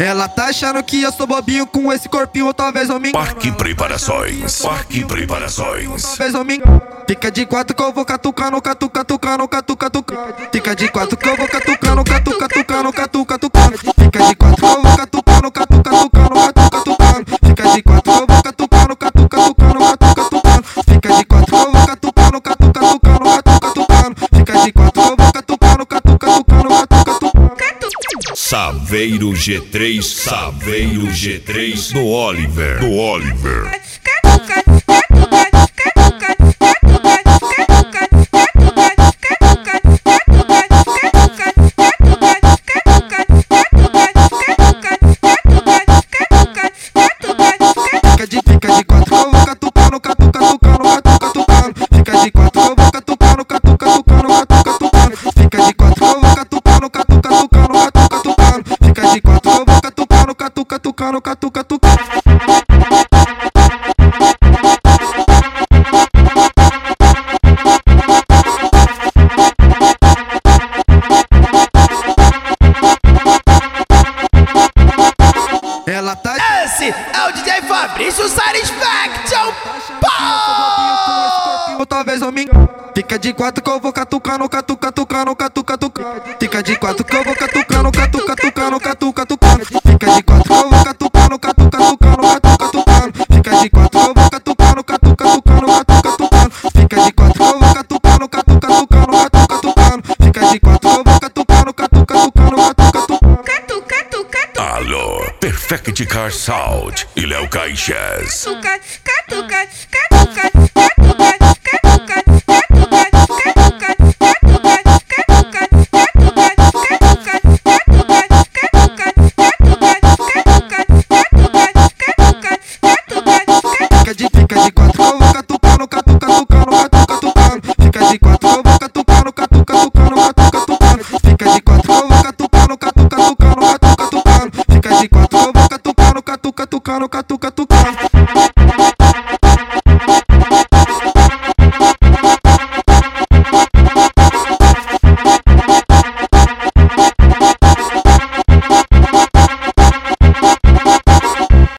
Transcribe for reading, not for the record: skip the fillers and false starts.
Ela tá achando que eu sou bobinho com esse corpinho, ou talvez eu me engane. Parque Preparações, Parque Preparações. Talvez eu me engane. Fica de quatro que eu vou catucando, catucando. Fica de quatro que eu vou catucando, catucando. Fica de quatro que eu vou catucando, catucando. Fica de quatro que eu vou catucando, catucando. Fica de quatro que eu vou catucando, catucando. Fica de quatro que eu vou catucando, catucando. Saveiro G3, Saveiro G3 do Oliver, do Oliver. Fica de quatro que eu vou catucando, catucando. Fica de quatro que eu vou catucando, catucando. Fica de quatro que eu vou catucando, catucando. Fica de quatro que eu vou catucando, catucando. Ela tá. Esse é o DJ Fabrício Satisfaction. Ou talvez eu me engane. Fica de quatro que eu vou catucando, catucando. Fica de quatro que eu vou catucando, catucando. Fica de quatro que eu vou catucando, catucando. Fica de quatro que eu vou catucando, catucando. Fica de quatro que eu vou catucando, catucando. Fica de quatro que eu vou catucando, catucando. Alô, Perfect Car Sound e Léo Caixas. Fica de quatro que eu vou catucando, catucando. Fica de quatro que eu vou catucando, catucando. Fica de quatro que eu vou catucando, catucando. Fica de quatro que eu vou catucando, catucando.